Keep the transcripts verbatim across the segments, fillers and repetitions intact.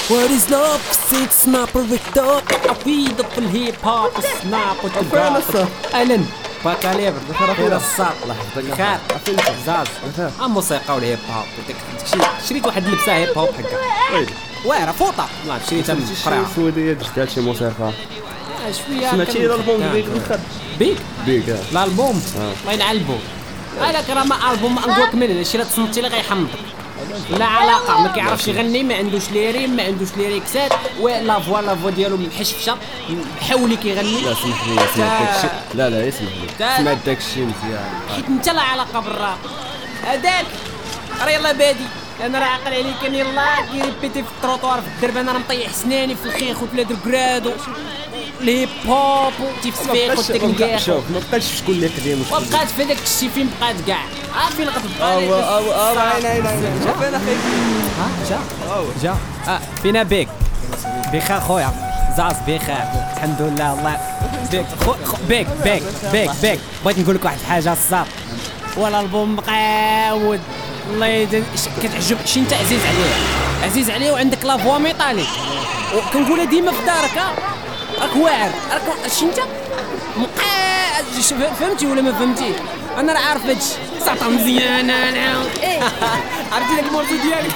What is love? Six snapper Victor. أفيد في الهيب هوب سناب وتقاط. أهلا باكاليبر خير الصاط الله يحفظك خير زاز الموسيقى والهيب هوب شريت واحد اللبسه هيب هوب هكا واعره فوطه والله شريتها من القرعه السعوديه جبت هادشي موسيقى شويه سمعتي الالبوم ديال الخد بيك بيك الالبوم الله ينعلبو هذاك راه ما البوم ما نقولك من هنا شي راه تصنتي لي غيحمضك لا علاقه ما كيعرفش يغني ما عندوش ليري ما عندوش ليريكسات ولا فوا لا فوا ديالو محشفشه حاولي كيغني لا سمح لي سمعت داكشي لا لا اسمح لي سمعت داكشي مزيان حيت انت لا علاقه بالراب هذاك راه يلاه بادي انا راه عاقل عليك انا يلاه كيريبيتي في التروطوار في الدرب انا راه مطيح سناني في الخيخ وفي لادركراد الهيب هوب وتيفسفيق والتكنيكير شوف ما بقاش شكون اللي قديم وبقات في داك الشيء فين بقات كاع ها فين غتبقى اه اه اه عين عين عين شوف انا خايف ها جا جا اه فينا بيك بخير خويا زاز بخير الحمد لله الله بيك خو بيك بيك بيك بيك بغيت نقول لك واحد الحاجه الصاط ولا البوم مقاود الله يدن كتعجب شي انت عزيز عليه عزيز عليه وعندك لا فوا ميطاليك وكنقولها ديما في دارك راك واعر راك شي انت مقا فهمتي ولا ما فهمتي انا راه عارف هادشي صاطا مزيان انا عرفتي داك المورتو ديالك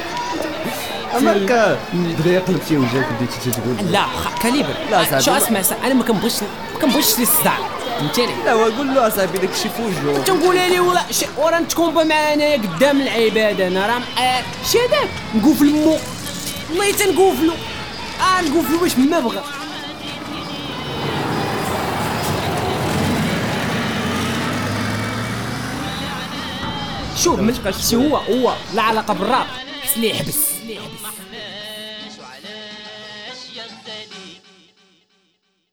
اماك بدا يقلب شي وجهك بديتي تقول لا كاليبر لا شو اسمع انا ما كنبغيش ما كنبغيش الصداع فهمتيني لا قول له اصاحبي داك الشيء فوجو تنقولها لي ولا ورا نتكومبا معايا انايا قدام العباد انا راه شي هذاك نقوفل مو والله تنقوفلو اه نقوفلو باش ما بغى شوف من شي هو هو لا علاقه بالراب حس لي يحبس وعلاش وعلاش يا غزالي